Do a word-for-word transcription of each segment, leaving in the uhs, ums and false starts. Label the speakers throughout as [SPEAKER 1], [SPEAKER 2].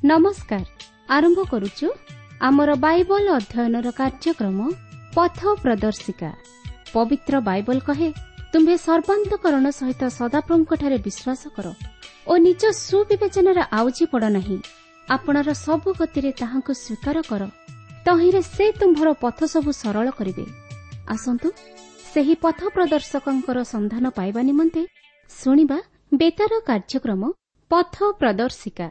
[SPEAKER 1] नमस्कार आरंभ करुचु आमर बाइबल अध्ययनर कार्यक्रम पथ प्रदर्शिका। पवित्र बाइबल कहे तुम्हें सर्वांतकरण सहित सदाप्रभुଙ୍କଠାରେ विश्वास कर और निज सुविवेचनार आउजी पड़ नहीं। आपणर सबु गतिरे ताहांकु स्वीकार कर, तहिरे से तुम्भर पथ सबु सरल करिवे। आसंतु सेही पथ प्रदर्शकंकर संधान पाइबा निमंते सुनिबा बेतार कार्यक्रम पथ प्रदर्शिका।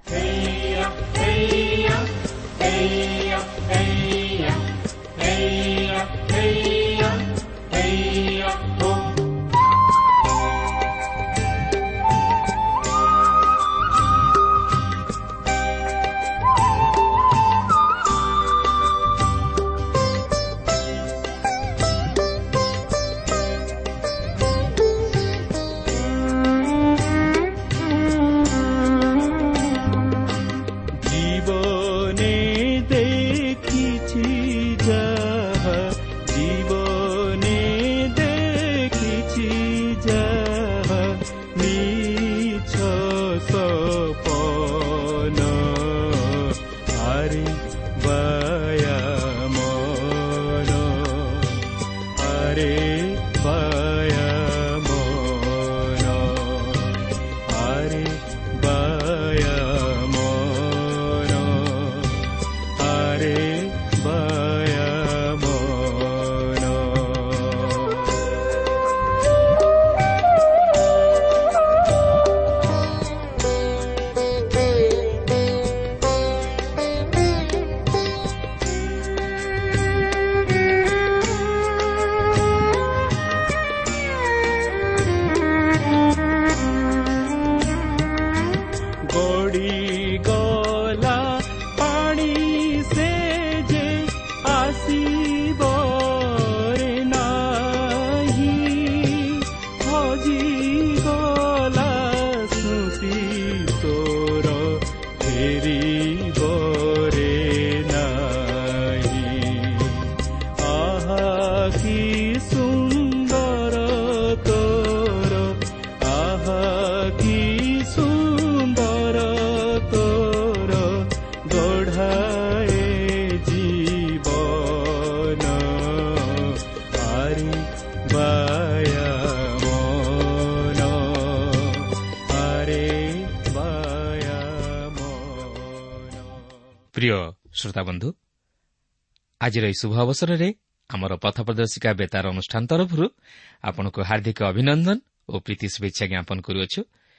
[SPEAKER 2] प्रिय श्रोता बंधु, आज शुभ अवसर में आमर पथ प्रदर्शिका बेतार अनुष्ठान तरफ आपको हार्दिक अभिनंदन और प्रीति शुभेच्छा ज्ञापन करुअछु।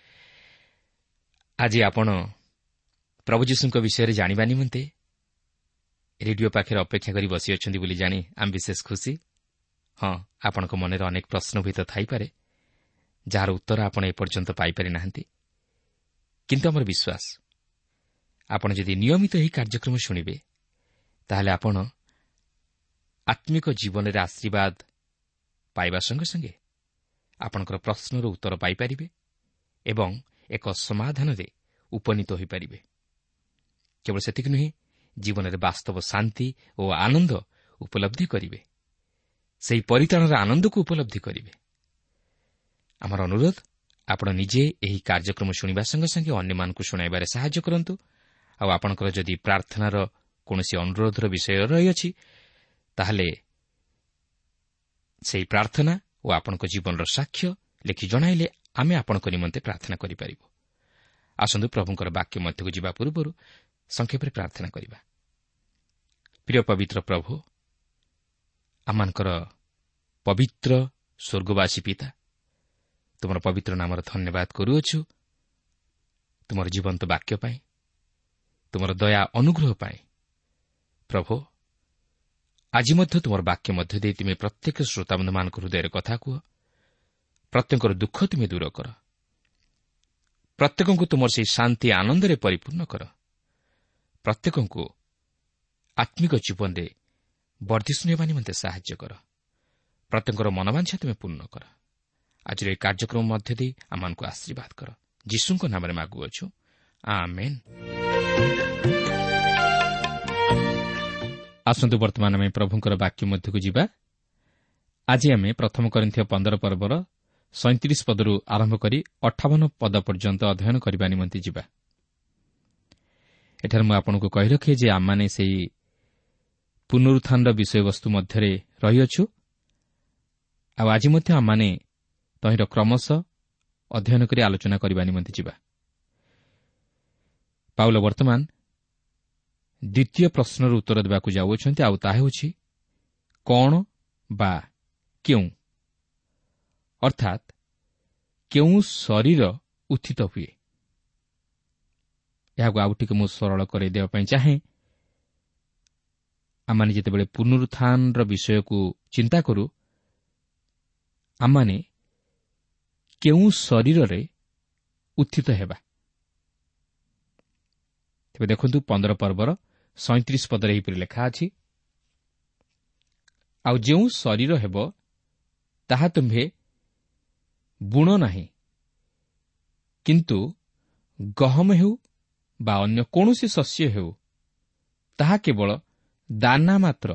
[SPEAKER 2] आज आपण प्रभु जीशु विषय जानिबा निमंते रेडियो पाखे अपेक्षा करी बसी अछंती बोली जानी आम विशेष खुशी। हाँ, आपण मन में अनेक प्रश्न भी तो थाई पारे जार उत्तर आपण एपर्यंत पाई पारि नाहंती, किंतु आमर विश्वास आपण यदि नियमित ही कार्यक्रम शुणिबे ताहले आपण आत्मिक जीवन में आशीर्वाद पाइबा संगे संगे आपणकर प्रश्नर उत्तर पाई पारिबे एवं एक समाधान रे उपनीत होई पारिबे। केवल सेतिक नुहे, जीवन में वास्तव शांति और आनंद उपलब्धि करिवे, सेही परित्राणर आनंद को उपलब्धि करिवे। आमर अनुरोध, आपण निजे एही कार्यक्रम शुणिबा संगे संगे अन्य मानकु शुणाइबारे सहाय्य करंतु। आ आपणकर जदि प्रार्थनार कौनसी अनुरोधर विषय रही अछि ताहले सेही प्रार्थना और आपणक जीवन साक्ष्य लिखि जणाइले आमे आपणक निमंते प्रार्थना करि परिबो। आसंतु प्रभुंकर वाक्य मध्यକୁ ଯିବା ପୂର୍ବରୁ संक्षेपरे प्रार्थना करिबा। प्रिय पवित्र प्रभु, आमानकर पवित्र स्वर्गवासी पिता, तुमर पवित्र नामर धन्यवाद करूअछु तुमर जीवंत वाक्य पाई, तुमर दया अनुग्रह पाए। प्रभु, आज मध्य तुमर वाक्य मध्य दे तुम प्रत्येक श्रोताबंधु मान हृदय कथा कह, प्रत्येक दुख तुम दूर कर, प्रत्येक को तुम से शांति आनंद रे परिपूर्ण कर, प्रत्येक को आत्मिक जीवन में वर्धिष्णु होगा निमंते साहाय्य कर, प्रत्येक मनोवांछा तुम पूर्ण कर। आज ये कार्यक्रम मध्य दे आम को आशीर्वाद कर, यीशु को नाम मागुअछु, आमेन। आसंतु वर्तमान में प्रभुंकर वाक्य मध्यକୁ ଯିବା। आज आम प्रथम करिन्थिय पंदर पर्वर सैंतीस पदरू आरंभ करी अठावन पद पर्यंत अध्ययन करने निमंते ଯିବା। ଏଠାରେ ମୁଁ ଆପଣଙ୍କୁ କହି ରଖେ ଯେ ଆମମାନେ ସେହି ପୁନରୁତ୍ଥାନର ବିଷୟବସ୍ତୁ ମଧ୍ୟରେ ରହିଅଛୁ। ଆଉ ଆଜି ମଧ୍ୟ ଆମମାନେ ତହିଁର କ୍ରମଶଃ ଅଧ୍ୟୟନ କରି ଆଲୋଚନା କରିବା ନିମନ୍ତେ ଯିବା। ପାଉଲ ବର୍ତ୍ତମାନ ଦ୍ୱିତୀୟ ପ୍ରଶ୍ନର ଉତ୍ତର ଦେବାକୁ ଯାଉଅଛନ୍ତି, ଆଉ ତାହା ହେଉଛି କ'ଣ ବା କେଉଁ, ଅର୍ଥାତ୍ କେଉଁ ଶରୀର ଉତ୍ଥିତ ହୁଏ। ଏହାକୁ ଆଉ ଟିକେ ମୁଁ ସରଳ କରାଇଦେବା ପାଇଁ ଚାହେଁ। ଆମମାନେ ଯେତେବେଳେ ପୁନରୁତ୍ଥାନର ବିଷୟକୁ ଚିନ୍ତା କରୁ, ଆମମାନେ କେଉଁ ଶରୀରରେ ଉତ୍ଥିତ ହେବା। ତେବେ ଦେଖନ୍ତୁ, ପନ୍ଦର ପର୍ବର ସଇଁତିରିଶ ପଦରେ ଏହିପରି ଲେଖା ଅଛି, ଆଉ ଯେଉଁ ଶରୀର ହେବ ତାହା ତୁମ୍ଭେ ବୁଣ ନାହିଁ, କିନ୍ତୁ ଗହମ ହେଉ ବା ଅନ୍ୟ କୌଣସି ଶସ୍ୟ ହେଉ, ତାହା କେବଳ ଦାନା ମାତ୍ର।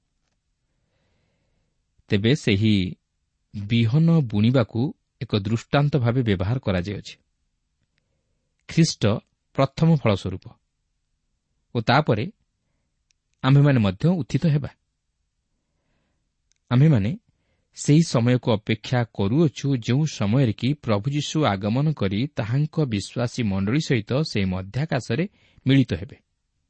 [SPEAKER 2] ତେବେ ସେହି ବିହନ ବୁଣିବାକୁ ଏକ ଦୃଷ୍ଟାନ୍ତ ଭାବେ ବ୍ୟବହାର କରାଯାଇଅଛି। ଖ୍ରୀଷ୍ଟ ପ୍ରଥମ ଫଳ ସ୍ୱରୂପ ଓ ତାପରେ ଆମ୍ଭେମାନେ ମଧ୍ୟ ଉତ୍ଥିତ ହେବା। ଆମ୍ଭେମାନେ ସେହି ସମୟକୁ ଅପେକ୍ଷା କରୁଅଛୁ, ଯେଉଁ ସମୟରେ କି ପ୍ରଭୁ ଯୀଶୁ ଆଗମନ କରି ତାହାଙ୍କ ବିଶ୍ୱାସୀ ମଣ୍ଡଳୀ ସହିତ ସେହି ମଧ୍ୟାକାଶରେ ମିଳିତ ହେବେ।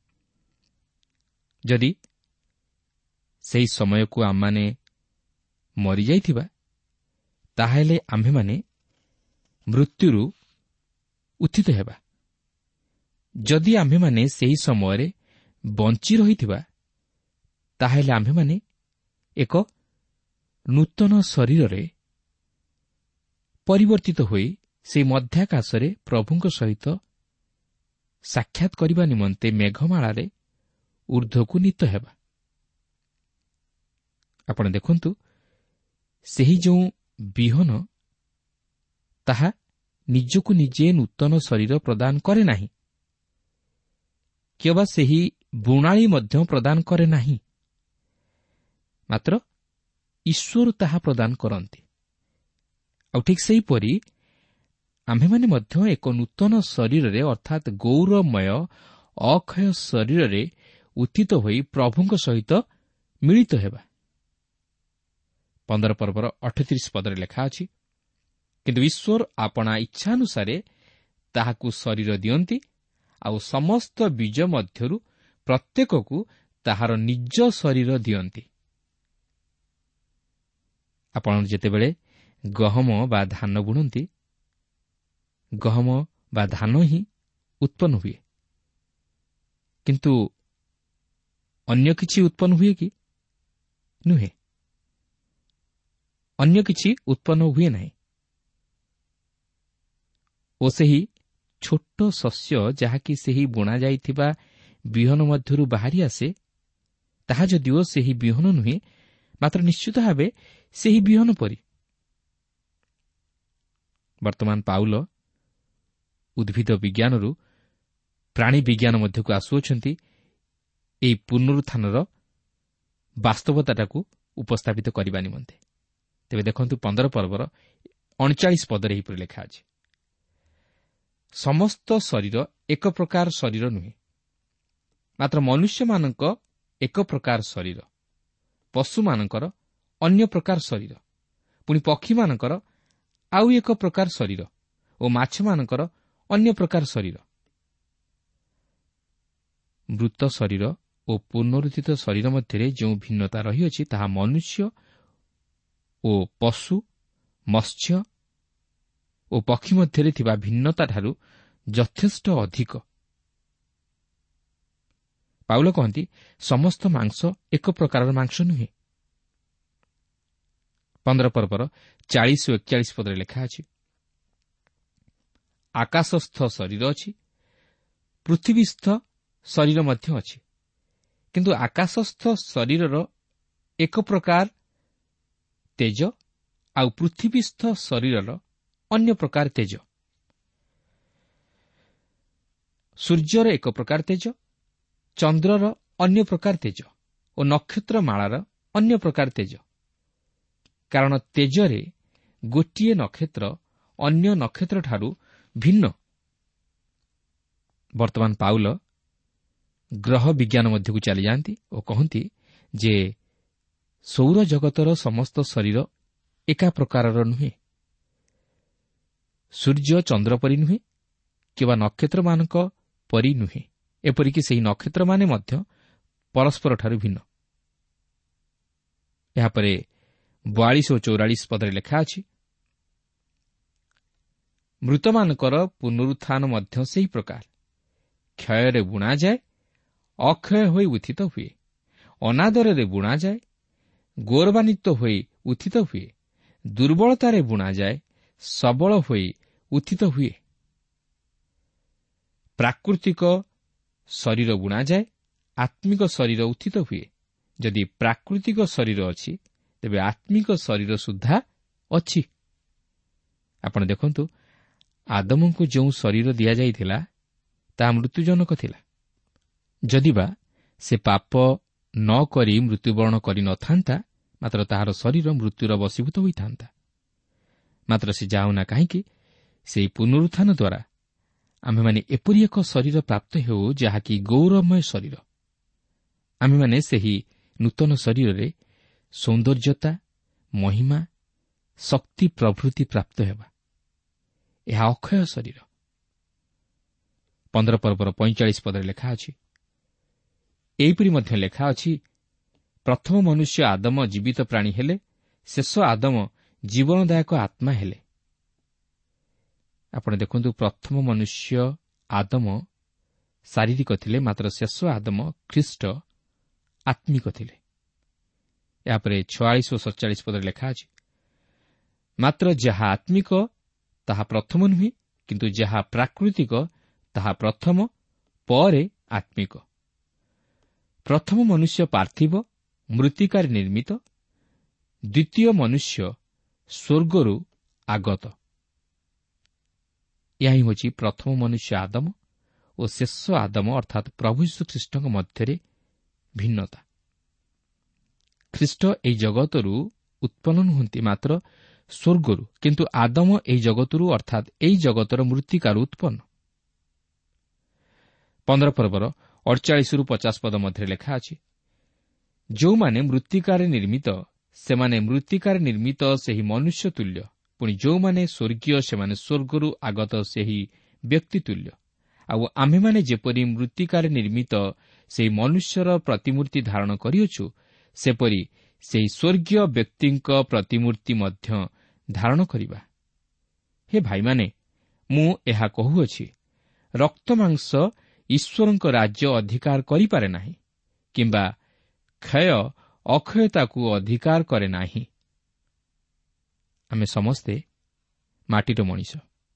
[SPEAKER 2] ଯଦି ସେହି ସମୟକୁ ଆମମାନେ ମରିଯାଇଥିବା, ତାହେଲେ ଆମ୍ଭେମାନେ ମୃତ୍ୟୁରୁ ଉତ୍ଥିତ ହେବା। ଯଦି ଆମ୍ଭେମାନେ ସେହି ସମୟରେ ବଞ୍ଚି ରହିଥିବା, ତାହେଲେ ଆମ୍ଭେମାନେ ଏକ ନୂତନ ଶରୀରରେ ପରିବର୍ତ୍ତିତ ହୋଇ ସେହି ମଧ୍ୟାକାଶରେ ପ୍ରଭୁଙ୍କ ସହିତ ସାକ୍ଷାତ କରିବା ନିମନ୍ତେ ମେଘମାଳାରେ ଊର୍ଦ୍ଧ୍ୱକୁ ନୀତ ହେବା। ଆପଣ ଦେଖନ୍ତୁ, ସେହି ଯେଉଁ ବିହନ, ତାହା ନିଜକୁ ନିଜେ ନୂତନ ଶରୀର ପ୍ରଦାନ କରେ ନାହିଁ, କିମ୍ବା ସେହି ବୁଣାଳି ମଧ୍ୟ ପ୍ରଦାନ କରେ ନାହିଁ, ମାତ୍ର ଈଶ୍ୱର ତାହା ପ୍ରଦାନ କରନ୍ତି। ଆଉ ଠିକ୍ ସେହିପରି ଆମ୍ଭେମାନେ ମଧ୍ୟ ଏକ ନୂତନ ଶରୀରରେ, ଅର୍ଥାତ୍ ଗୌରବମୟ ଅକ୍ଷୟ ଶରୀରରେ ଉତ୍ଥିତ ହୋଇ ପ୍ରଭୁଙ୍କ ସହିତ ମିଳିତ ହେବା। ପନ୍ଦର ପର୍ବର ଅଠତିରିଶ ପଦରେ ଲେଖା ଅଛି, କିନ୍ତୁ ଈଶ୍ୱର ଆପଣା ଇଚ୍ଛାନୁସାରେ ତାହାକୁ ଶରୀର ଦିଅନ୍ତି, ଆଉ ସମସ୍ତ ବୀଜ ମଧ୍ୟରୁ ପ୍ରତ୍ୟେକକୁ ତାହାର ନିଜ ଶରୀର ଦିଅନ୍ତି। ଆପଣ ଯେତେବେଳେ ଗହମ ବା ଧାନ ବୁଣନ୍ତି, ଗହମ ବା ଧାନ ହିଁ ଉତ୍ପନ୍ନ ହୁଏ, କିନ୍ତୁ ଅନ୍ୟ କିଛି ଉତ୍ପନ୍ନ ହୁଏ କି? ନୁହେଁ। ଅନ୍ୟ କିଛି ଉତ୍ପନ୍ନ ହୁଏ ନାହିଁ। ଓ ସେହି ଛୋଟ ଶସ୍ୟ ଯାହାକି ସେହି ବୁଣାଯାଇଥିବା ବିହନ ମଧ୍ୟରୁ ବାହାରି ଆସେ, ତାହା ଯଦିଓ ସେହି ବିହନ ନୁହେଁ, ମାତ୍ର ନିଶ୍ଚିତ ଭାବେ ସେହି ବିହନ ପରି। ବର୍ତ୍ତମାନ ପାଉଲ ଉଦ୍ଭିଦ ବିଜ୍ଞାନରୁ ପ୍ରାଣୀ ବିଜ୍ଞାନ ମଧ୍ୟକୁ ଆସୁଅଛନ୍ତି ଏହି ପୁନରୁତ୍ଥାନର ବାସ୍ତବତାଟାକୁ ଉପସ୍ଥାପିତ କରିବା ନିମନ୍ତେ। ତେବେ ଦେଖନ୍ତୁ, ପନ୍ଦର ପର୍ବର ଅଣଚାଳିଶ ପଦରେ ଏହିପରି ଲେଖା ଅଛି, ସମସ୍ତ ଶରୀର ଏକ ପ୍ରକାର ଶରୀର ନୁହେଁ, ମାତ୍ର ମନୁଷ୍ୟମାନଙ୍କ ଏକ ପ୍ରକାର ଶରୀର, ପଶୁମାନଙ୍କର ଅନ୍ୟ ପ୍ରକାର ଶରୀର, ପୁଣି ପକ୍ଷୀମାନଙ୍କର ଆଉ ଏକ ପ୍ରକାର ଶରୀର ଓ ମାଛମାନଙ୍କର ଅନ୍ୟ ପ୍ରକାର ଶରୀର। ମୃତ ଶରୀର ଓ ପୁନରୁତ୍ଥିତ ଶରୀର ମଧ୍ୟରେ ଯେଉଁ ଭିନ୍ନତା ରହିଅଛି, ତାହା ମନୁଷ୍ୟ ଓ ପଶୁ, ମତ୍ସ୍ୟ ଓ ପକ୍ଷୀ ମଧ୍ୟରେ ଥିବା ଭିନ୍ନତାଠାରୁ ଯଥେଷ୍ଟ ଅଧିକ। ପାଉଲ କହନ୍ତି, ସମସ୍ତ ମାଂସ ଏକ ପ୍ରକାରର ମାଂସ ନୁହେଁ। ପନ୍ଦର ପର୍ବର ଚାଳିଶ ଓ ଏକଚାଳିଶ ପଦରେ ଲେଖା ଅଛି, ଆକାଶସ୍ଥ ଶରୀର ଅଛି, ପୃଥିବୀସ୍ଥ ଶରୀର ମଧ୍ୟ ଅଛି, କିନ୍ତୁ ଆକାଶସ୍ଥ ଶରୀରର ଏକ ପ୍ରକାର ତେଜ, ଆଉ ପୃଥିବୀସ୍ଥ ଶରୀରର ଅନ୍ୟ ପ୍ରକାର ତେଜ। ସୂର୍ଯ୍ୟର ଏକ ପ୍ରକାର ତେଜ, ଚନ୍ଦ୍ରର ଅନ୍ୟ ପ୍ରକାର ତେଜ ଓ ନକ୍ଷତ୍ରମାଳାର ଅନ୍ୟ ପ୍ରକାର ତେଜ। କାରଣ ତେଜରେ ଗୋଟିଏ ନକ୍ଷତ୍ର ଅନ୍ୟ ନକ୍ଷତ୍ରଠାରୁ ଭିନ୍ନ। ବର୍ତ୍ତମାନ ପାଉଲ ଗ୍ରହ ବିଜ୍ଞାନ ମଧ୍ୟକୁ ଚାଲିଯାଆନ୍ତି ଓ କହନ୍ତି ଯେ ସୌର ଜଗତର ସମସ୍ତ ଶରୀର ଏକା ପ୍ରକାରର ନୁହେଁ। ସୂର୍ଯ୍ୟ ଚନ୍ଦ୍ର ପରି ନୁହେଁ କିମ୍ବା ନକ୍ଷତ୍ରମାନଙ୍କ ପରି ନୁହେଁ। ଏପରିକି ସେହି ନକ୍ଷତ୍ରମାନେ ମଧ୍ୟ ପରସ୍ପରଠାରୁ ଭିନ୍ନ। ଏହାପରେ ବୟାଳିଶ ଓ ଚଉରାଳିଶ ପଦରେ ଲେଖା ଅଛି, ମୃତମାନଙ୍କର ପୁନରୁତ୍ଥାନ ମଧ୍ୟ ସେହି ପ୍ରକାର। କ୍ଷୟରେ ବୁଣାଯାଏ, ଅକ୍ଷୟ ହୋଇ ଉତ୍ଥିତ ହୁଏ। ଅନାଦରରେ ବୁଣାଯାଏ, ଗୌରବାନ୍ୱିତ ହୋଇ ଉତ୍ଥିତ ହୁଏ। ଦୁର୍ବଳତାରେ ବୁଣାଯାଏ, ସବଳ ହୋଇ ଉତ୍ଥିତ ହୁଏ। ପ୍ରାକୃତିକ ଶରୀର ବୁଣାଯାଏ, ଆତ୍ମିକ ଶରୀର ଉତ୍ଥିତ ହୁଏ। ଯଦି ପ୍ରାକୃତିକ ଶରୀର ଅଛି, ତେବେ ଆତ୍ମିକ ଶରୀର ସୁଦ୍ଧା ଅଛି। ଆପଣ ଦେଖନ୍ତୁ, ଆଦମଙ୍କୁ ଯେଉଁ ଶରୀର ଦିଆଯାଇଥିଲା, ତାହା ମୃତ୍ୟୁଜନକ ଥିଲା। ଯଦିବା ସେ ପାପ ନ କରି ମୃତ୍ୟୁବରଣ କରିନଥାନ୍ତା, ମାତ୍ର ତାହାର ଶରୀର ମୃତ୍ୟୁର ବଶୀଭୂତ ହୋଇଥାନ୍ତା। ମାତ୍ର ସେ ଯାଉନା କାହିଁକି, ସେହି ପୁନରୁତ୍ଥାନ ଦ୍ୱାରା ଆମ୍ଭେମାନେ ଏପରି ଏକ ଶରୀର ପ୍ରାପ୍ତ ହେଉ, ଯାହାକି ଗୌରବମୟ ଶରୀର। ଆମ୍ଭେମାନେ ସେହି ନୂତନ ଶରୀରରେ ସୌନ୍ଦର୍ଯ୍ୟତା, ମହିମା, ଶକ୍ତି ପ୍ରଭୃତି ପ୍ରାପ୍ତ ହେବା। ଏହା ଅକ୍ଷୟ ଶରୀର। ପନ୍ଦର ପର୍ବର ପଇଁଚାଳିଶ ପଦରେ ଲେଖା ଅଛି, ଏହିପରି ମଧ୍ୟ ଲେଖା ଅଛି, ପ୍ରଥମ ମନୁଷ୍ୟ ଆଦମ ଜୀବିତ ପ୍ରାଣୀ ହେଲେ, ଶେଷ ଆଦମ ଜୀବନଦାୟକ ଆତ୍ମା ହେଲେ। ଆପଣ ଦେଖନ୍ତୁ, ପ୍ରଥମ ମନୁଷ୍ୟ ଆଦମ ଶାରୀରିକ ଥିଲେ, ମାତ୍ର ଶେଷ ଆଦମ ଖ୍ରୀଷ୍ଟ ଆତ୍ମିକ ଥିଲେ। ଏହାପରେ ଛୟାଳିଶ ଓ ସତଚାଳିଶ ପଦରେ ଲେଖା ଅଛି, ମାତ୍ର ଯାହା ଆତ୍ମିକ ତାହା ପ୍ରଥମ ନୁହେଁ, କିନ୍ତୁ ଯାହା ପ୍ରାକୃତିକ ତାହା ପ୍ରଥମ, ପରେ ଆତ୍ମିକ। ପ୍ରଥମ ମନୁଷ୍ୟ ପାର୍ଥିବ, ମୃତ୍ତିକାରେ ନିର୍ମିତ। ଦ୍ୱିତୀୟ ମନୁଷ୍ୟ ସ୍ୱର୍ଗରୁ ଆଗତ। ଏହା ହିଁ ହେଉଛି ପ୍ରଥମ ମନୁଷ୍ୟ ଆଦମ ଓ ଶେଷ ଆଦମ ଅର୍ଥାତ୍ ପ୍ରଭୁ ଯୀଶୁଖ୍ରୀଷ୍ଟଙ୍କ ମଧ୍ୟରେ ଭିନ୍ନତା। ଖ୍ରୀଷ୍ଟ ଏହି ଜଗତରୁ ଉତ୍ପନ୍ନ ନୁହନ୍ତି, ମାତ୍ର ସ୍ୱର୍ଗରୁ। କିନ୍ତୁ ଆଦମ ଏହି ଜଗତରୁ ଅର୍ଥାତ୍ ଏହି ଜଗତର ମୃତ୍ତିକାରୁ ଉତ୍ପନ୍ନ। ପନ୍ଦର ପର୍ବର ଅଡ଼ଚାଳିଶରୁ ପଚାଶ ପଦ ମଧ୍ୟରେ ଲେଖା ଅଛି, ଯେଉଁମାନେ ମୃତ୍ତିକାରେ ନିର୍ମିତ, ସେମାନେ ମୃତ୍ତିକାରେ ନିର୍ମିତ ସେହି ମନୁଷ୍ୟ ତୁଲ୍ୟ। ପୁଣି ଯେଉଁମାନେ ସ୍ୱର୍ଗୀୟ, ସେମାନେ ସ୍ୱର୍ଗରୁ ଆଗତ ସେହି ବ୍ୟକ୍ତି ତୁଲ୍ୟ। ଆଉ ଆମ୍ଭେମାନେ ଯେପରି ମୃତ୍ତିକାରେ ନିର୍ମିତ ସେହି ମନୁଷ୍ୟର ପ୍ରତିମୂର୍ତ୍ତି ଧାରଣ କରିଅଛୁ, ସେପରି ସେହି ସ୍ୱର୍ଗୀୟ ବ୍ୟକ୍ତିଙ୍କ ପ୍ରତିମୂର୍ତ୍ତି ମଧ୍ୟ ଧାରଣ କରିବା। ହେ ଭାଇମାନେ, ମୁଁ ଏହା କହୁଅଛି, ରକ୍ତମାଂସ ଈଶ୍ୱରଙ୍କ ରାଜ୍ୟ ଅଧିକାର କରିପାରେ ନାହିଁ, କିମ୍ବା କ୍ଷୟ ଅକ୍ଷୟତାକୁ ଅଧିକାର କରେ ନାହିଁ। ଆମେ ସମସ୍ତେ ମାଟିର ମଣିଷ।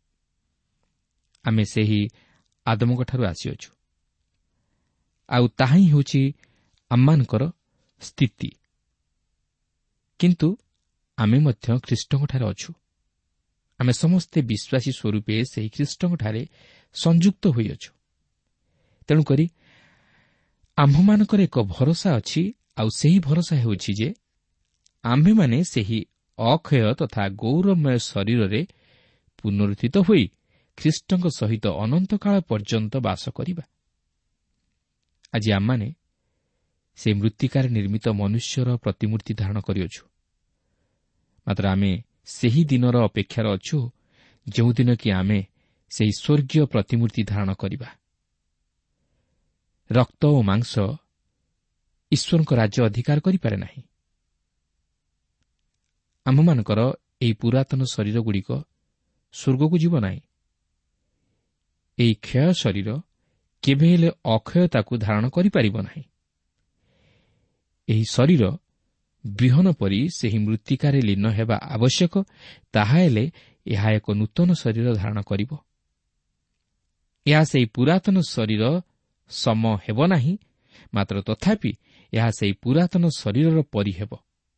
[SPEAKER 2] ଆମେ ସେହି ଆଦମଙ୍କଠାରୁ ଆସିଅଛୁ। ଆଉ ତାହା ହିଁ ହେଉଛି ଆମମାନଙ୍କର ସ୍ଥିତି। କିନ୍ତୁ ଆମେ ମଧ୍ୟ ଖ୍ରୀଷ୍ଟଙ୍କଠାରେ ଅଛୁ। ଆମେ ସମସ୍ତେ ବିଶ୍ୱାସୀ ସ୍ୱରୂପେ ସେହି ଖ୍ରୀଷ୍ଟଙ୍କଠାରେ ସଂଯୁକ୍ତ ହୋଇଅଛୁ। ତେଣୁକରି ଆମ୍ଭମାନଙ୍କର ଏକ ଭରସା ଅଛି, ଆଉ ସେହି ଭରସା ହେଉଛି ଯେ ଆମ୍ଭେମାନେ ସେହି ଅକ୍ଷୟ ତଥା ଗୌରବମୟ ଶରୀରରେ ପୁନରୁତ୍ଥିତ ହୋଇ ଖ୍ରୀଷ୍ଟଙ୍କ ସହିତ ଅନନ୍ତକାଳ ପର୍ଯ୍ୟନ୍ତ ବାସ କରିବା। ଆଜି ଆମମାନେ ସେହି ମୃତ୍ତିକାରେ ନିର୍ମିତ ମନୁଷ୍ୟର ପ୍ରତିମୂର୍ତ୍ତି ଧାରଣ କରିଅଛୁ। ମାତ୍ର ଆମେ ସେହି ଦିନର ଅପେକ୍ଷାରେ ଅଛୁ, ଯେଉଁଦିନ କି ଆମେ ସେହି ସ୍ୱର୍ଗୀୟ ପ୍ରତିମୂର୍ତ୍ତି ଧାରଣ କରିବା। ରକ୍ତ ଓ ମାଂସ ଈଶ୍ୱରଙ୍କ ରାଜ୍ୟ ଅଧିକାର କରିପାରେ ନାହିଁ। ଆମ୍ଭମାନଙ୍କର ଏହି ପୁରାତନ ଶରୀରଗୁଡ଼ିକ ସ୍ୱର୍ଗକୁ ଯିବ ନାହିଁ। ଏହି କ୍ଷୟ ଶରୀର କେବେ ହେଲେ ଅକ୍ଷୟତାକୁ ଧାରଣ କରିପାରିବ ନାହିଁ। ଏହି ଶରୀର ବିହନ ପରି ସେହି ମୃତ୍ତିକାରେ ଲୀନ ହେବା ଆବଶ୍ୟକ। ତାହା ହେଲେ ଏହା ଏକ ନୂତନ ଶରୀର ଧାରଣ କରିବ। ଏହା ସେହି ପୁରାତନ ଶରୀର ସମ ହେବ ନାହିଁ, ମାତ୍ର ତଥାପି ଏହା ସେହି ପୁରାତନ ଶରୀରର ପରି ହେବ।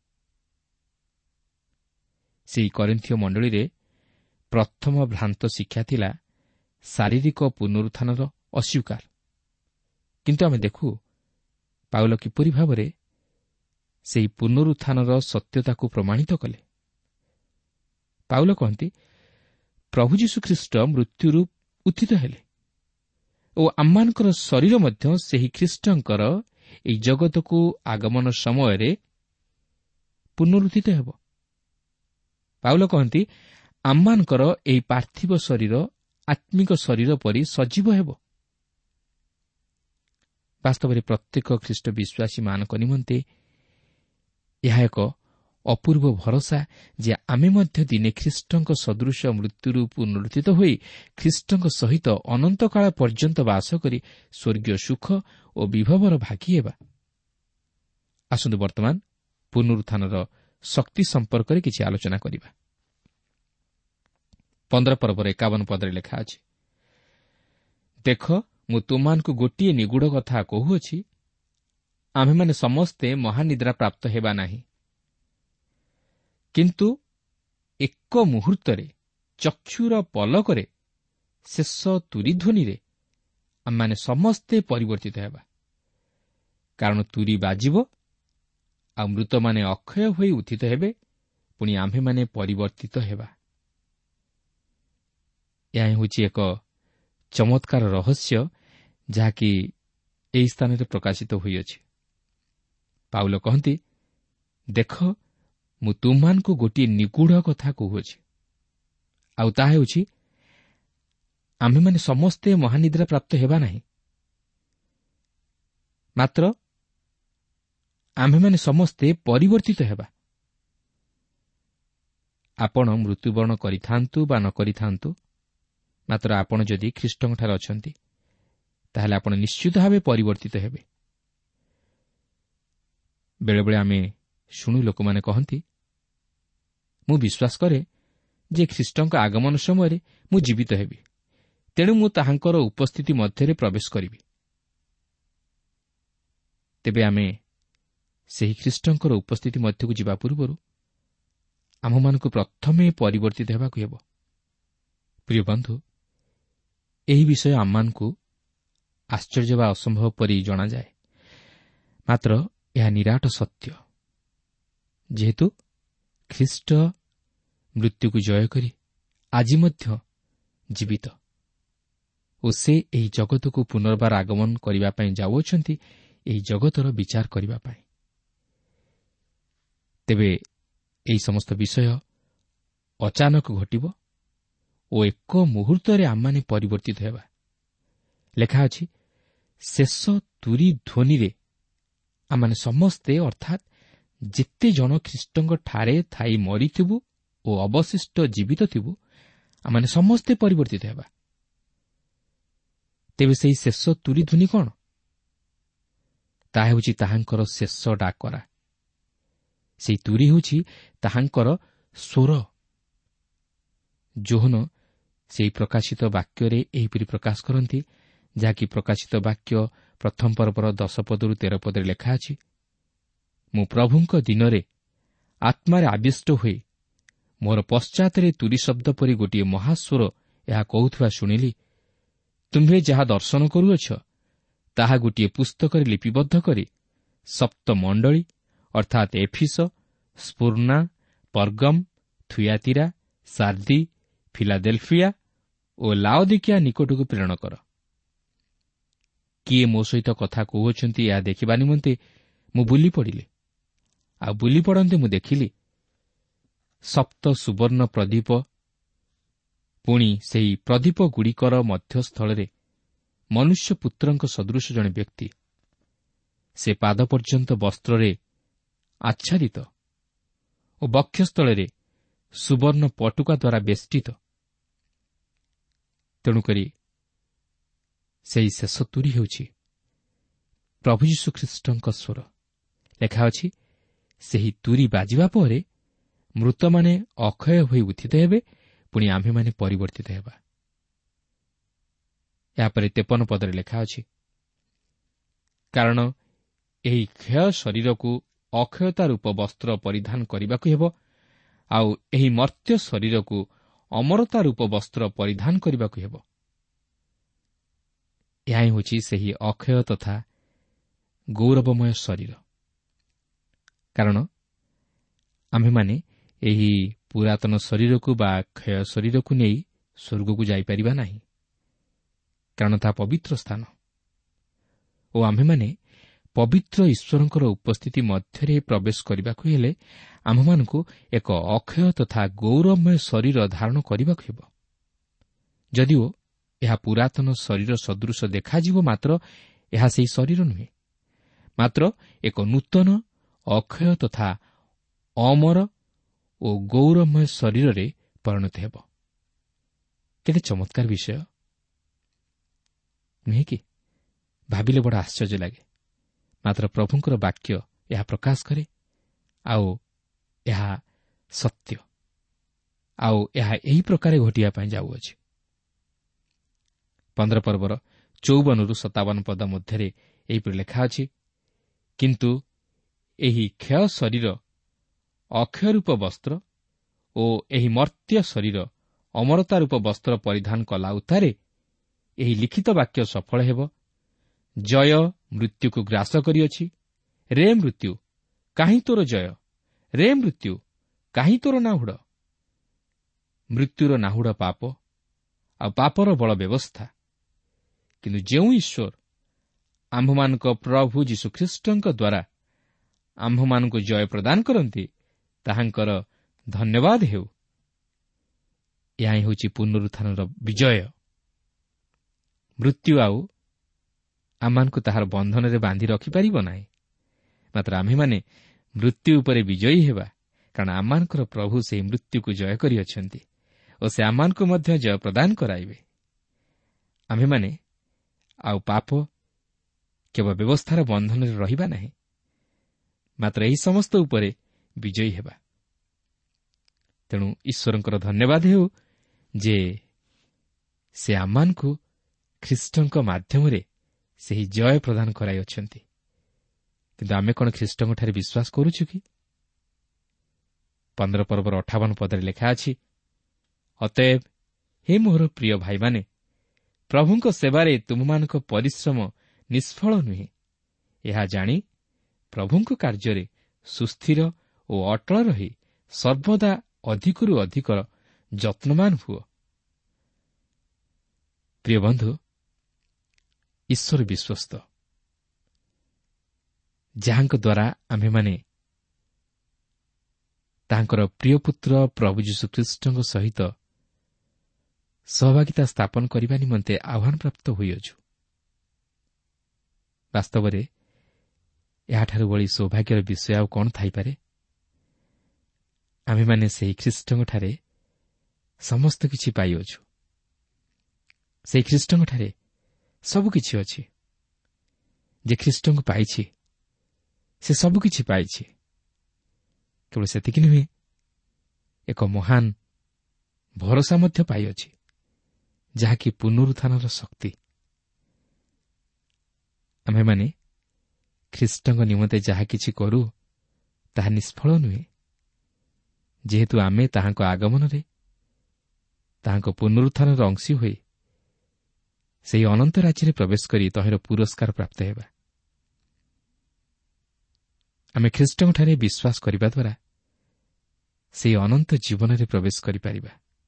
[SPEAKER 2] ସେହି କରିନ୍ଥୀୟ ମଣ୍ଡଳୀରେ ପ୍ରଥମ ଭ୍ରାନ୍ତ ଶିକ୍ଷା ଥିଲା ଶାରୀରିକ ପୁନରୁତ୍ଥାନର ଅସ୍ୱୀକାର। କିନ୍ତୁ ଆମେ ଦେଖୁ ପାଉଲ କିପରି ଭାବରେ ସେହି ପୁନରୁତ୍ଥାନର ସତ୍ୟତାକୁ ପ୍ରମାଣିତ କଲେ। ପାଉଲ କହନ୍ତି, ପ୍ରଭୁ ଯୀଶୁଖ୍ରୀଷ୍ଟ ମୃତ୍ୟୁରୁ ଉତ୍ଥିତ ହେଲେ। ଓ ଆମମାନଙ୍କର ଶରୀର ମଧ୍ୟ ସେହି ଖ୍ରୀଷ୍ଟଙ୍କର ଏହି ଜଗତକୁ ଆଗମନ ସମୟରେ ପୁନରୁଦ୍ଧିତ ହେବ। ପାଉଲ କହନ୍ତି, ଆମମାନଙ୍କର ଏହି ପାର୍ଥିବ ଶରୀର ଆତ୍ମିକ ଶରୀର ପରି ସଜୀବ ହେବ। ବାସ୍ତବରେ ପ୍ରତ୍ୟେକ ଖ୍ରୀଷ୍ଟ ବିଶ୍ୱାସୀମାନଙ୍କ ନିମନ୍ତେ ଏହା ଏକ ଅପୂର୍ବ ଭରସା ଯେ ଆମେ ମଧ୍ୟ ଦିନେ ଖ୍ରୀଷ୍ଟଙ୍କ ସଦୃଶ ମୃତ୍ୟୁରୁ ପୁନରୁଦ୍ଧିତ ହୋଇ ଖ୍ରୀଷ୍ଟଙ୍କ ସହିତ ଅନନ୍ତକାଳ ପର୍ଯ୍ୟନ୍ତ ବାସ କରି ସ୍ୱର୍ଗୀୟ ସୁଖ ଓ ବିଭବର ଭାଗୀ ହେବା। ଆସନ୍ତୁ ବର୍ତ୍ତମାନ ପୁନରୁତ୍ଥାନର ଶକ୍ତି ସମ୍ପର୍କରେ କିଛି ଆଲୋଚନା କରିବା। ପନ୍ଦର ପର୍ବର ଏକାବନ ପଦରେ ଲେଖା ଅଛି, ଦେଖ ମୁଁ ତୁମମାନଙ୍କୁ ଗୋଟିଏ ନିଗୁଢ଼ କଥା କହୁଅଛି, ଆମ୍ଭେମାନେ ସମସ୍ତେ ମହାନିଦ୍ରା ପ୍ରାପ୍ତ ହେବା ନାହିଁ, କିନ୍ତୁ ଏକ ମୁହୂର୍ତ୍ତରେ ଚକ୍ଷୁର ପଲକରେ ଶେଷ ତୁରୀଧ୍ୱନିରେ ଆମମାନେ ସମସ୍ତେ ପରିବର୍ତ୍ତିତ ହେବା। କାରଣ ତୁରୀ ବାଜିବ, ଆଉ ମୃତମାନେ ଅକ୍ଷୟ ହୋଇ ଉତ୍ଥିତ ହେବେ, ପୁଣି ଆମ୍ଭେମାନେ ପରିବର୍ତ୍ତିତ ହେବା। ଏହା ହେଉଛି ଏକ ଚମତ୍କାର ରହସ୍ୟ ଯାହାକି ଏହି ସ୍ଥାନରେ ପ୍ରକାଶିତ ହୋଇଅଛି। ପାଉଲ କହନ୍ତି, ଦେଖ ମୁଁ ତୁମମାନଙ୍କୁ ଗୋଟିଏ ନିଗୁଢ଼ କଥା କହୁଅଛି, ଆଉ ତାହା ହେଉଛି ଆମ୍ଭେମାନେ ସମସ୍ତେ ମହାନିଦ୍ରା ପ୍ରାପ୍ତ ହେବା ନାହିଁ, ମାତ୍ର ଆମ୍ଭେମାନେ ସମସ୍ତେ ପରିବର୍ତ୍ତିତ ହେବା। ଆପଣ ମୃତ୍ୟୁବରଣ କରିଥାନ୍ତୁ ବା ନ କରିଥାନ୍ତୁ, ମାତ୍ର ଆପଣ ଯଦି ଖ୍ରୀଷ୍ଟଙ୍କଠାରେ ଅଛନ୍ତି, ତାହେଲେ ଆପଣ ନିଶ୍ଚିତ ଭାବେ ପରିବର୍ତ୍ତିତ ହେବେ। ବେଳେବେଳେ ଆମେ ଶୁଣୁ ଲୋକମାନେ କହନ୍ତି, ମୁଁ ବିଶ୍ୱାସ କରେ ଯେ ଖ୍ରୀଷ୍ଟଙ୍କ ଆଗମନ ସମୟରେ ମୁଁ ଜୀବିତ ହେବି, ତେଣୁ ମୁଁ ତାହାଙ୍କର ଉପସ୍ଥିତି ମଧ୍ୟରେ ପ୍ରବେଶ କରିବି। ତେବେ ଆମେ ସେହି ଖ୍ରୀଷ୍ଟଙ୍କର ଉପସ୍ଥିତି ମଧ୍ୟକୁ ଯିବା ପୂର୍ବରୁ ଆମମାନଙ୍କୁ ପ୍ରଥମେ ପରିବର୍ତ୍ତିତ ହେବାକୁ ହେବ। ପ୍ରିୟ ବନ୍ଧୁ, ଏହି ବିଷୟ ଆମମାନଙ୍କୁ ଆଶ୍ଚର୍ଯ୍ୟ ବା ଅସମ୍ଭବ ପରି ଜଣାଯାଏ, ମାତ୍ର ଏହା ନିରାଟ ସତ୍ୟ। ଯେହେତୁ ଖ୍ରୀଷ୍ଟ ମୃତ୍ୟୁକୁ ଜୟ କରି ଆଜି ମଧ୍ୟ ଜୀବିତ ଓ ସେ ଏହି ଜଗତକୁ ପୁନର୍ବାର ଆଗମନ କରିବା ପାଇଁ ଯାଉଅଛନ୍ତି, ଏହି ଜଗତର ବିଚାର କରିବା ପାଇଁ। ତେବେ ଏହି ସମସ୍ତ ବିଷୟ ଅଚାନକ ଘଟିବ ଓ ଏକ ମୁହୂର୍ତ୍ତରେ ଆମମାନେ ପରିବର୍ତ୍ତିତ ହେବା। ଲେଖା ଅଛି, ଶେଷ ତୁରୀ ଧ୍ୱନିରେ ଆମମାନେ ସମସ୍ତେ ଅର୍ଥାତ୍ ଯେତେ ଜଣ ଖ୍ରୀଷ୍ଟଙ୍କ ଠାରେ ଥାଇ ମରିଥିବୁ ଓ ଅବଶିଷ୍ଟ ଜୀବିତ ଥିବୁ, ଆମମାନେ ସମସ୍ତେ ପରିବର୍ତ୍ତିତ ହେବା। ତେବେ ସେହି ଶେଷ ତୁରୀ ଧ୍ୱନି କ'ଣ? ତାହା ହେଉଛି ତାହାଙ୍କର ଶେଷ ଡାକରା। ସେହି ତୁରୀ ହେଉଛି ତାହାଙ୍କର ସ୍ୱର। ଯୋହନ ସେହି ପ୍ରକାଶିତ ବାକ୍ୟରେ ଏହିପରି ପ୍ରକାଶ କରନ୍ତି, ଯାହାକି ପ୍ରକାଶିତ ବାକ୍ୟ ପ୍ରଥମ ପର୍ବର ଦଶ ପଦରୁ ତେର ପଦରେ ଲେଖା ଅଛି, ମୁଁ ପ୍ରଭୁଙ୍କ ଦିନରେ ଆତ୍ମାରେ ଆବିଷ୍ଟ ହୋଇ ମୋର ପଶ୍ଚାତରେ ତୁରୀ ଶବ୍ଦ ପରି ଗୋଟିଏ ମହାସ୍ୱର ଏହା କହୁଥିବା ଶୁଣିଲି, ତୁମ୍ଭେ ଯାହା ଦର୍ଶନ କରୁଅଛ ତାହା ଗୋଟିଏ ପୁସ୍ତକରେ ଲିପିବଦ୍ଧ କରି ସପ୍ତ ମଣ୍ଡଳୀ ଅର୍ଥାତ୍ ଏଫିସ, ସ୍ପୁର୍ଣ୍ଣା, ପର୍ଗମ୍, ଥୁୟାତିରା, ସାର୍ଦି, ଫିଲାଦେଲ୍ଫିଆ ଓ ଲାଓଦିକିଆ ନିକଟକୁ ପ୍ରେରଣ କର। କିଏ ମୋ ସହିତ କଥା କହୁଅଛନ୍ତି ଏହା ଦେଖିବା ନିମନ୍ତେ ମୁଁ ବୁଲି ପଡ଼ିଲି। ଆଉ ବୁଲି ପଡ଼ନ୍ତେ ମୁଁ ଦେଖିଲି ସପ୍ତ ସୁବର୍ଣ୍ଣ ପ୍ରଦୀପ, ପୁଣି ସେହି ପ୍ରଦୀପଗୁଡ଼ିକର ମଧ୍ୟସ୍ଥଳରେ ମନୁଷ୍ୟପୁତ୍ରଙ୍କ ସଦୃଶ ଜଣେ ବ୍ୟକ୍ତି। ସେ ପାଦ ପର୍ଯ୍ୟନ୍ତ ବସ୍ତ୍ରରେ ଆଚ୍ଛାଦିତ ଓ ବକ୍ଷସ୍ଥଳରେ ସୁବର୍ଣ୍ଣ ପଟୁକା ଦ୍ୱାରା ବେଷ୍ଟିତ। ତେଣୁକରି ସେହି ଶେଷ ତୁରୀ ହେଉଛି ପ୍ରଭୁ ଯୀଶୁଖ୍ରୀଷ୍ଟଙ୍କ ସ୍ୱର। ଲେଖା ଅଛି, ସେହି ତୁରୀ ବାଜିବା ପରେ ମୃତମାନେ ଅକ୍ଷୟ ହୋଇ ଉତ୍ଥିତ ହେବେ, ପୁଣି ଆମ୍ଭେମାନେ ପରିବର୍ତ୍ତିତ ହେବା। ଏହାପରେ ତେପନ ପଦରେ ଲେଖା ଅଛି, କାରଣ ଏହି କ୍ଷୟ ଶରୀରକୁ ଅକ୍ଷୟତା ରୂପ ବସ୍ତ୍ର ପରିଧାନ କରିବାକୁ ହେବ, ଆଉ ଏହି ମର୍ତ୍ତ୍ୟ ଶରୀରକୁ ଅମରତା ରୂପ ବସ୍ତ୍ର ପରିଧାନ କରିବାକୁ ହେବ। ଏହା ହିଁ ହେଉଛି ସେହି ଅକ୍ଷୟ ତଥା ଗୌରବମୟ ଶରୀର। କାରଣ ଆମ୍ଭେମାନେ ଏହି ପୁରାତନ ଶରୀରକୁ ବା କ୍ଷୟ ଶରୀରକୁ ନେଇ ସ୍ୱର୍ଗକୁ ଯାଇପାରିବା ନାହିଁ। କାରଣ ତାହା ପବିତ୍ର ସ୍ଥାନ ଓ ଆମ୍ଭେମାନେ ପବିତ୍ର ଈଶ୍ୱରଙ୍କର ଉପସ୍ଥିତି ମଧ୍ୟରେ ପ୍ରବେଶ କରିବାକୁ ହେଲେ ଆମ୍ଭମାନଙ୍କୁ ଏକ ଅକ୍ଷୟ ତଥା ଗୌରବମୟ ଶରୀର ଧାରଣ କରିବାକୁ ହେବ। ଯଦିଓ ଏହା ପୁରାତନ ଶରୀର ସଦୃଶ ଦେଖାଯିବ, ମାତ୍ର ଏହା ସେହି ଶରୀର ନୁହେଁ, ମାତ୍ର ଏକ ନୂତନ ଅକ୍ଷୟ ତଥା ଅମର ଓ ଗୌରବମୟ ଶରୀରରେ ପରିଣତ ହେବ। କେତେ ଚମତ୍କାର ବିଷୟ ନୁହେଁ କି? ଭାବିଲେ ବଡ଼ ଆଶ୍ଚର୍ଯ୍ୟ ଲାଗେ। ମାତ୍ର ପ୍ରଭୁଙ୍କର ବାକ୍ୟ ଏହା ପ୍ରକାଶ କରେ, ଆଉ ଏହା ସତ୍ୟ, ଆଉ ଏହା ଏହି ପ୍ରକାର ଘଟିବା ପାଇଁ ଯାଉଅଛି। ପନ୍ଦର ପର୍ବର ଚଉବନରୁ ସତାବନ ପଦ ମଧ୍ୟରେ ଏହିପରି ଲେଖା ଅଛି, କିନ୍ତୁ ଏହି କ୍ଷୟ ଶରୀର ଅକ୍ଷୟ ରୂପ ବସ୍ତ୍ର ଓ ଏହି ମର୍ତ୍ତ୍ୟ ଶରୀର ଅମରତା ରୂପ ବସ୍ତ୍ର ପରିଧାନ କଲା ଉତ୍ତାରେ ଏହି ଲିଖିତ ବାକ୍ୟ ସଫଳ ହେବ। ଜୟ ମୃତ୍ୟୁକୁ ଗ୍ରାସ କରିଅଛି। ରେ ମୃତ୍ୟୁ, କାହିଁ ତୋର ଜୟ? ରେ ମୃତ୍ୟୁ, କାହିଁ ତୋର ନାହୁଡ଼? ମୃତ୍ୟୁର ନାହୁଡ଼ ପାପ, ଆଉ ପାପର ବଳ ବ୍ୟବସ୍ଥା। କିନ୍ତୁ ଯେଉଁ ଈଶ୍ୱର ଆମ୍ଭମାନଙ୍କ ପ୍ରଭୁ ଯୀଶୁଖ୍ରୀଷ୍ଟଙ୍କ ଦ୍ୱାରା ଆମ୍ଭମାନଙ୍କୁ ଜୟ ପ୍ରଦାନ କରନ୍ତି, ତାହାଙ୍କର ଧନ୍ୟବାଦ ହେଉ। ଏହା ହିଁ ହେଉଛି ପୁନରୁତ୍ଥାନର ବିଜୟ। ମୃତ୍ୟୁ ଆଉ ଆମମାନଙ୍କୁ ତାହାର ବନ୍ଧନରେ ବାନ୍ଧି ରଖିପାରିବ ନାହିଁ। ମାତ୍ର ଆମ୍ଭେମାନେ ମୃତ୍ୟୁ ଉପରେ ବିଜୟୀ ହେବା, କାରଣ ଆମମାନଙ୍କର ପ୍ରଭୁ ସେହି ମୃତ୍ୟୁକୁ ଜୟ କରିଅଛନ୍ତି ଓ ସେ ଆମମାନଙ୍କୁ ମଧ୍ୟ ଜୟ ପ୍ରଦାନ କରାଇବେ। ଆମ୍ଭେମାନେ ଆଉ ପାପ କେବଳ ବ୍ୟବସ୍ଥାର ବନ୍ଧନରେ ରହିବା ନାହିଁ, ମାତ୍ର ଏହି ସମସ୍ତ ଉପରେ ବିଜୟୀ ହେବା। ତେଣୁ ଈଶ୍ୱରଙ୍କର ଧନ୍ୟବାଦ ହେଉ ଯେ ସେ ଆମମାନଙ୍କୁ ଖ୍ରୀଷ୍ଟଙ୍କ ମାଧ୍ୟମରେ ସେହି ଜୟ ପ୍ରଦାନ କରାଇଅଛନ୍ତି। କିନ୍ତୁ ଆମେ କ'ଣ ଖ୍ରୀଷ୍ଟଙ୍କଠାରେ ବିଶ୍ୱାସ କରୁଛୁ କି? ପନ୍ଦର ପର୍ବର ଅଠାବନ ପଦରେ ଲେଖା ଅଛି, ଅତଏବ ହେ ମୋର ପ୍ରିୟ ଭାଇମାନେ, ପ୍ରଭୁଙ୍କ ସେବାରେ ତୁମମାନଙ୍କ ପରିଶ୍ରମ ନିଷ୍ଫଳ ନୁହେଁ। ଏହା ଜାଣି ପ୍ରଭୁଙ୍କ କାର୍ଯ୍ୟରେ ସୁସ୍ଥିର ଓ ଅଟଳ ରହି ସର୍ବଦା ଅଧିକରୁ ଅଧିକ ଯତ୍ନବାନ ହୁଅ। ପ୍ରିୟ ବନ୍ଧୁ, ଈଶ୍ୱର ବିଶ୍ୱସ୍ତ, ଯାହାଙ୍କ ଦ୍ୱାରା ଆମ୍ଭେମାନେ ତାହାଙ୍କର ପ୍ରିୟ ପୁତ୍ର ପ୍ରଭୁ ଯୀଶୁଖ୍ରୀଷ୍ଟଙ୍କ ସହିତ ସହଭାଗିତା ସ୍ଥାପନ କରିବା ନିମନ୍ତେ ଆହ୍ୱାନପ୍ରାପ୍ତ ହୋଇଅଛୁ। ବାସ୍ତବରେ ଏହାଠାରୁ ଭଳି ସୌଭାଗ୍ୟର ବିଷୟ ଆଉ କ'ଣ ଥାଇପାରେ? ଆମ୍ଭେମାନେ ସେହି ଖ୍ରୀଷ୍ଟଙ୍କଠାରେ ସମସ୍ତ କିଛି ପାଇଅଛୁ। ସେହି ଖ୍ରୀଷ୍ଟଙ୍କଠାରେ ସବୁକିଛି ଅଛି। ଯେ ଖ୍ରୀଷ୍ଟଙ୍କୁ ପାଇଛି, ସେ ସବୁକିଛି ପାଇଛି। କେବଳ ସେତିକି ନୁହେଁ, ଏକ ମହାନ ଭରସା ମଧ୍ୟ ପାଇଅଛି, ଯାହାକି ପୁନରୁତ୍ଥାନର ଶକ୍ତି। ଆମ୍ଭେମାନେ ଖ୍ରୀଷ୍ଟଙ୍କ ନିମନ୍ତେ ଯାହା କିଛି କରୁ, ତାହା ନିଷ୍ଫଳ ନୁହେଁ, ଯେହେତୁ ଆମେ ତାହାଙ୍କ ଆଗମନରେ ତାହାଙ୍କ ପୁନରୁତ୍ଥାନର ଅଂଶୀ ହୋଇ ସେହି ଅନନ୍ତ ରାଜ୍ୟରେ ପ୍ରବେଶ କରି ତହିଁର ପୁରସ୍କାର ପ୍ରାପ୍ତ ହେବା। ଆମେ ଖ୍ରୀଷ୍ଟଙ୍କଠାରେ ବିଶ୍ୱାସ କରିବା ଦ୍ୱାରା ସେହି ଅନନ୍ତ ଜୀବନରେ ପ୍ରବେଶ କରିପାରିବା।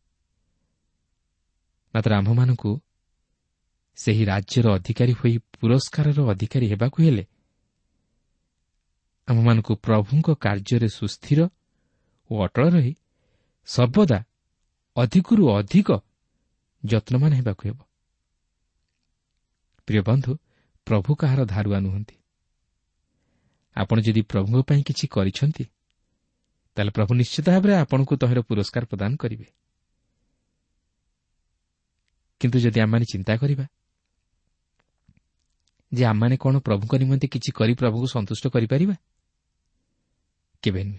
[SPEAKER 2] ମାତ୍ର ଆମ୍ଭମାନଙ୍କୁ ସେହି ରାଜ୍ୟର ଅଧିକାରୀ ହୋଇ ପୁରସ୍କାରର ଅଧିକାରୀ ହେବାକୁ ହେଲେ ଆମ୍ଭମାନଙ୍କୁ ପ୍ରଭୁଙ୍କ କାର୍ଯ୍ୟରେ ସୁସ୍ଥିର ଓ ଅଟଳ ରହି ସର୍ବଦା ଅଧିକରୁ ଅଧିକ ଯତ୍ନବାନ ହେବାକୁ ହେବ। ପ୍ରିୟ ବନ୍ଧୁ, ପ୍ରଭୁ କାହାର ଧାରୁଆ ନୁହନ୍ତି। ଆପଣ ଯଦି ପ୍ରଭୁଙ୍କ ପାଇଁ କିଛି କରିଛନ୍ତି, ତାହେଲେ ପ୍ରଭୁ ନିଶ୍ଚିତ ଭାବରେ ଆପଣଙ୍କୁ ତହିଁର ପୁରସ୍କାର ପ୍ରଦାନ କରିବେ। କିନ୍ତୁ ଯଦି ଆମମାନେ ଚିନ୍ତା କରିବା ଯେ ଆମମାନେ କ'ଣ ପ୍ରଭୁଙ୍କ ନିମନ୍ତେ କିଛି କରି ପ୍ରଭୁଙ୍କୁ ସନ୍ତୁଷ୍ଟ କରିପାରିବା, କେବେ ନୁହେଁ।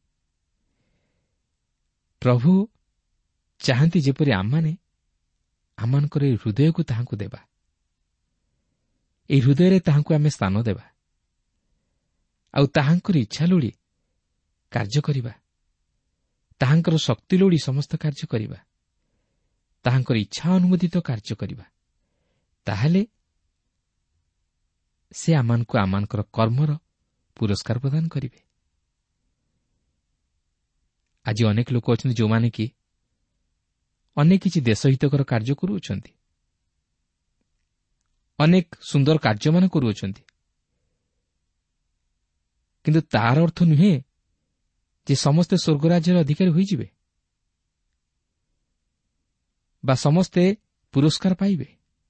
[SPEAKER 2] ପ୍ରଭୁ ଚାହାନ୍ତି ଯେପରି ଆମମାନେ ଆମମାନଙ୍କର ଏହି ହୃଦୟକୁ ତାହାଙ୍କୁ ଦେବା, ଏହି ହୃଦୟରେ ତାହାଙ୍କୁ ଆମେ ସ୍ଥାନ ଦେବା, ଆଉ ତାହାଙ୍କର ଇଚ୍ଛା ଲୋଡ଼ି କାର୍ଯ୍ୟ କରିବା, ତାହାଙ୍କର ଶକ୍ତି ଲୋଡ଼ି ସମସ୍ତ କାର୍ଯ୍ୟ କରିବା, ତାହାଙ୍କର ଇଚ୍ଛା ଅନୁମୋଦିତ କାର୍ଯ୍ୟ କରିବା। ତାହେଲେ ସେ ଆମମାନଙ୍କୁ ଆମମାନଙ୍କର କର୍ମର ପୁରସ୍କାର ପ୍ରଦାନ କରିବେ। ଆଜି ଅନେକ ଲୋକ ଅଛନ୍ତି ଯେଉଁମାନେ କି ଅନେକ କିଛି ଦେଶ ହିତକର କାର୍ଯ୍ୟ କରୁଅଛନ୍ତି, ଅନେକ ସୁନ୍ଦର କାର୍ଯ୍ୟମାନ କରୁଅଛନ୍ତି, କିନ୍ତୁ ତାହାର ଅର୍ଥ ନୁହେଁ ଯେ ସମସ୍ତେ ସ୍ୱର୍ଗରାଜ୍ୟର ଅଧିକାରୀ ହୋଇଯିବେ ବା ସମସ୍ତେ ପୁରସ୍କାର ପାଇବେ।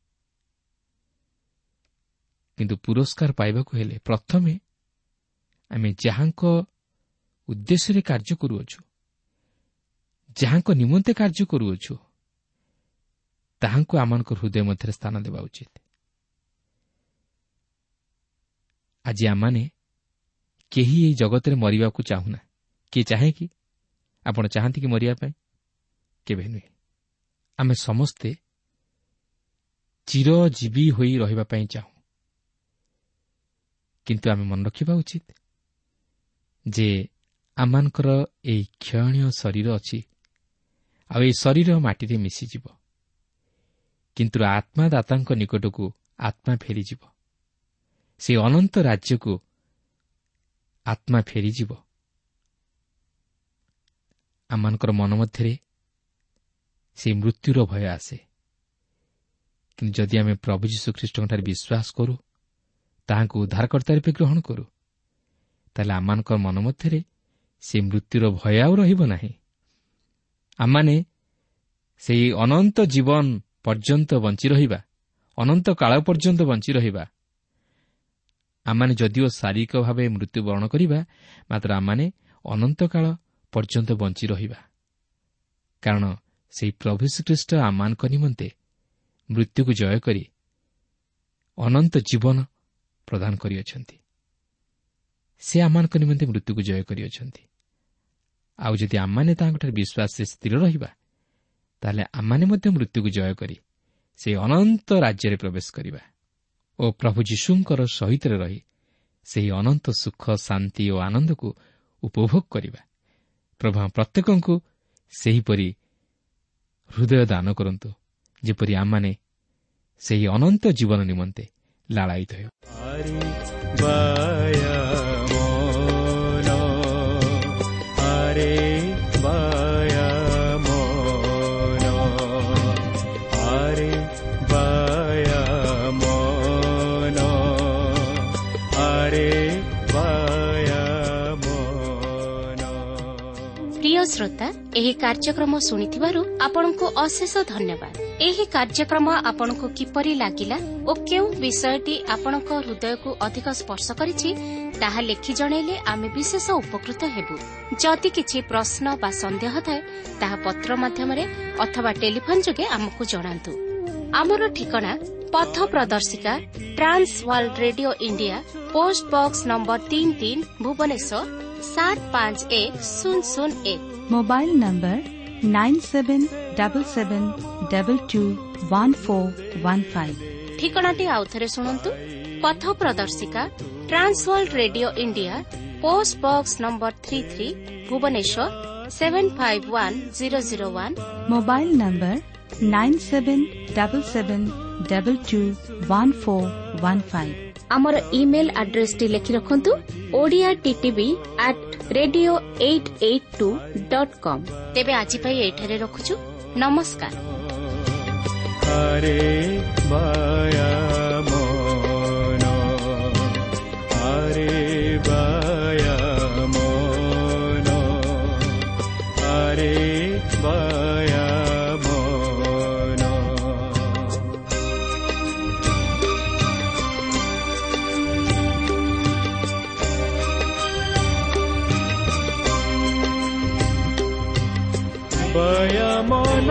[SPEAKER 2] କିନ୍ତୁ ପୁରସ୍କାର ପାଇବାକୁ ହେଲେ ପ୍ରଥମେ ଆମେ ଯାହାଙ୍କ ଉଦ୍ଦେଶ୍ୟରେ କାର୍ଯ୍ୟ କରୁଅଛୁ, ଯାହାଙ୍କ ନିମନ୍ତେ କାର୍ଯ୍ୟ କରୁଅଛୁ, ତାହାଙ୍କୁ ଆମମାନଙ୍କ ହୃଦୟ ମଧ୍ୟରେ ସ୍ଥାନ ଦେବା ଉଚିତ। ଆଜି ଆମମାନେ କେହି ଏହି ଜଗତରେ ମରିବାକୁ ଚାହୁଁନା। କିଏ ଚାହେଁ କି? ଆପଣ ଚାହାନ୍ତି କି ମରିବା ପାଇଁ? କେବେ ନୁହେଁ। ଆମେ ସମସ୍ତେ ଚିରଜୀବୀ ହୋଇ ରହିବା ପାଇଁ ଚାହୁଁ। କିନ୍ତୁ ଆମେ ମନେ ରଖିବା ଉଚିତ ଯେ ଆମମାନଙ୍କର ଏହି କ୍ଷୟଣୀୟ ଶରୀର ଅଛି, ଆଉ ଏହି ଶରୀର ମାଟିରେ ମିଶିଯିବ। କିନ୍ତୁ ଆତ୍ମାଦାତାଙ୍କ ନିକଟକୁ ଆତ୍ମା ଫେରିଯିବ। ସେ ଅନନ୍ତ ରାଜ୍ୟକୁ ଆତ୍ମା ଫେରିଯିବ। ଆମମାନଙ୍କର ମନ ମଧ୍ୟରେ ସେହି ମୃତ୍ୟୁର ଭୟ ଆସେ। କିନ୍ତୁ ଯଦି ଆମେ ପ୍ରଭୁ ଯୀଶୁଖ୍ରୀଷ୍ଟଙ୍କଠାରେ ବିଶ୍ୱାସ କରୁ, ତାହାଙ୍କୁ ଉଦ୍ଧାରକର୍ତ୍ତା ରୂପେ ଗ୍ରହଣ କରୁ, ତାହେଲେ ଆମମାନଙ୍କର ମନ ମଧ୍ୟରେ ସେ ମୃତ୍ୟୁର ଭୟ ଆଉ ରହିବ ନାହିଁ। ଆମମାନେ ସେହି ଅନନ୍ତ ଜୀବନ ପର୍ଯ୍ୟନ୍ତ ବଞ୍ଚି ରହିବା, ଅନନ୍ତ କାଳ ପର୍ଯ୍ୟନ୍ତ ବଞ୍ଚି ରହିବା। ଆମମାନେ ଯଦିଓ ଶାରୀରିକ ଭାବେ ମୃତ୍ୟୁବରଣ କରିବା, ମାତ୍ର ଆମମାନେ ଅନନ୍ତ କାଳ ପର୍ଯ୍ୟନ୍ତ ବଞ୍ଚି ରହିବା। କାରଣ ସେହି ପ୍ରଭୁ ଶ୍ରୀଖ୍ରୀଷ୍ଟ ଆମମାନଙ୍କ ନିମନ୍ତେ ମୃତ୍ୟୁକୁ ଜୟ କରି ଅନନ୍ତ ଜୀବନ ପ୍ରଦାନ କରିଅଛନ୍ତି। ସେ ଆମମାନଙ୍କ ନିମନ୍ତେ ମୃତ୍ୟୁକୁ ଜୟ କରିଅଛନ୍ତି। ଆଉ ଯଦି ଆମମାନେ ତାହାଙ୍କଠାରେ ବିଶ୍ୱାସରେ ସ୍ଥିର ରହିବା, ତାହେଲେ ଆମମାନେ ମଧ୍ୟ ମୃତ୍ୟୁକୁ ଜୟ କରି ସେ ଅନନ୍ତ ରାଜ୍ୟରେ ପ୍ରବେଶ କରିବା ଓ ପ୍ରଭୁ ଯୀଶୁଙ୍କର ସହିତ ରହି ସେହି ଅନନ୍ତ ସୁଖ, ଶାନ୍ତି ଓ ଆନନ୍ଦକୁ ଉପଭୋଗ କରିବା। ପ୍ରଭୁ ପ୍ରତ୍ୟେକଙ୍କୁ ସେହିପରି ହୃଦୟ ଦାନ କରନ୍ତୁ, ଯେପରି ଆମମାନେ ସେହି ଅନନ୍ତ ଜୀବନ ନିମନ୍ତେ ଲାଳାୟିତ ହେଉ।
[SPEAKER 1] প্রিয় শ্ରୋତା, ଏହି କାର୍ଯ୍ୟକ୍ରମ ଶୁଣିଥିବାରୁ ଆପଣଙ୍କୁ ଅଶେଷ ଧନ୍ୟବାଦ। ଏହି କାର୍ଯ୍ୟକ୍ରମ ଆପଣଙ୍କୁ କିପରି ଲାଗିଲା ଓ କେଉଁ ବିଷୟଟି ଆପଣଙ୍କ ହୃଦୟକୁ ଅଧିକ ସ୍ପର୍ଶ କରିଛି, ତାହା ଲେଖି ଜଣାଇଲେ ଆମେ ବିଶେଷ ଉପକୃତ ହେବୁ। ଯଦି କିଛି ପ୍ରଶ୍ନ ବା ସନ୍ଦେହ ଥାଏ, ତାହା ପତ୍ର ମାଧ୍ୟମରେ ଅଥବା ଟେଲିଫୋନ ଯୋଗେ ଆମକୁ ଜଣାନ୍ତୁ। ଆମର ଠିକଣା ପଥ ପ୍ରଦର୍ଶିକା, Trans World Radio India, post box number ତିନି ତିନି, ଭୁବନେଶ୍ୱର ସାତ ପାଞ୍ଚ ଏକ ଶୂନ ଶୂନ ଏକ।
[SPEAKER 3] Mobile number nine seven double seven double two one four one five.
[SPEAKER 1] ଠିକଣାଟି ଆଉଥରେ ଶୁଣନ୍ତୁ। ପଥ ପ୍ରଦର୍ଶିକା, Trans World Radio India, post box number three three, Bhubaneswar seven five one zero zero one.
[SPEAKER 3] Mobile number nine seven double seven double two one four one five.
[SPEAKER 1] ଆମର email ଆଡ୍ରେସଟି ଲେଖି ରଖନ୍ତୁ, Odia TTV at radio eight eight two dot com. ତେବେ ଆଜି ପାଇଁ ଏଠାରେ ରଖୁଛୁ। ନମସ୍କାର।
[SPEAKER 4] ହରେ ବାୟା ମନ, ହରେ ବାୟା ମନ, ହରେ ବାୟା ମନ। ବାୟା ମନ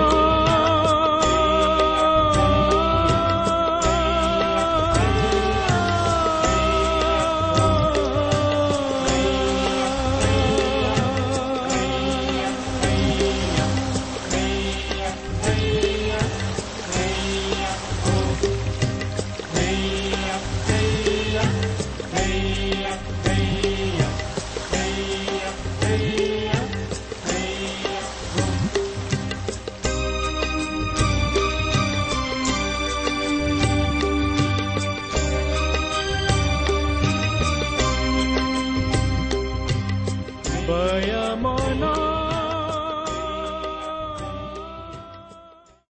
[SPEAKER 4] Bayamo